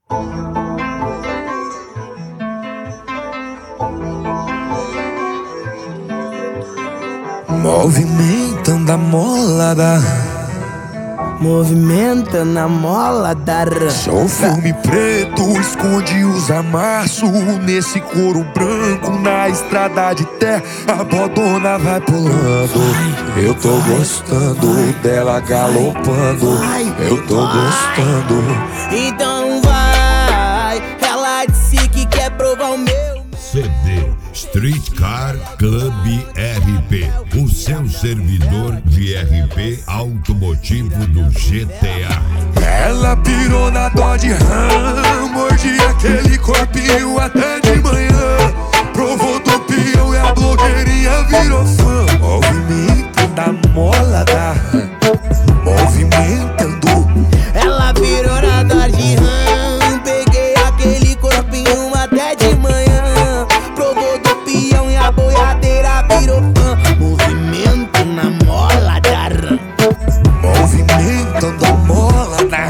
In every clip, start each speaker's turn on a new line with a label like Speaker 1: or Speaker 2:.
Speaker 1: Movimentando a molada,
Speaker 2: movimentando a mola da
Speaker 1: sou filme preto, esconde os amassos. Nesse couro branco, na estrada de terra, a bodona vai pulando. Eu tô gostando dela galopando. Eu tô gostando.
Speaker 2: Então vai, ela disse que quer provar o meu
Speaker 3: CD Streetcar Club RP, o seu servidor de RP automotivo do GTA.
Speaker 1: Ela pirou na Dodge Ram, mordi aquele corpinho até de manhã. Provou do peão e a blogueirinha virou fã. Movimentando a mola da Ram, movimentando.
Speaker 2: Ela virou na Dodge Ram, peguei aquele corpinho até de manhã. Provou do peão e a boiadeira virou fã. Movimento na mola da Ram,
Speaker 1: movimentando a mola da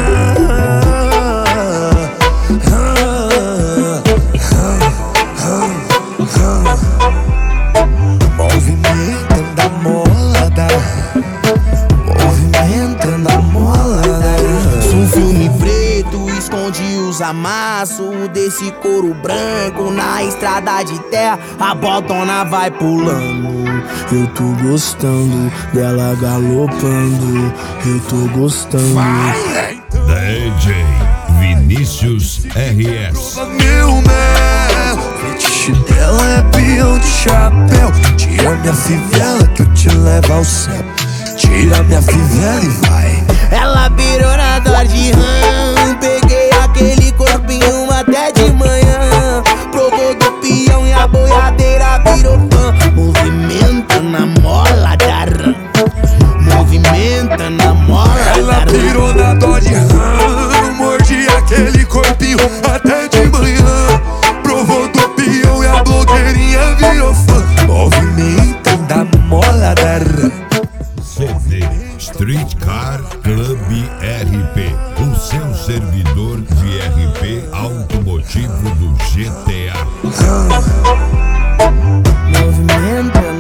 Speaker 1: movimentando a mola da movimentando a mola da.
Speaker 2: Sou um filme preto, esconde os amassos desse couro branco. Na estrada de terra, a bodona vai pulando. Eu tô gostando dela galopando. Eu tô gostando.
Speaker 3: DJ Vinícius RS.
Speaker 1: Meu mel, fetiche dela é peão de chapéu. Tira minha fivela que eu te levo ao céu. Tira minha fivela e vai.
Speaker 2: Ela virou na Dodge Ram, peguei aquele corpinho até de manhã. Provou do peão e a boiadeira virou fã. Movimenta na mola da Ram, movimenta na mola da Ram.
Speaker 1: Ela virou na Dodge Ram, mordi aquele corpinho até de manhã. Provou do peão e a blogueirinha virou fã. Movimentando a mola da Ram.
Speaker 3: CD Streetcar Club RP, o seu servidor de RP automotivo do GTA.
Speaker 2: Movimenta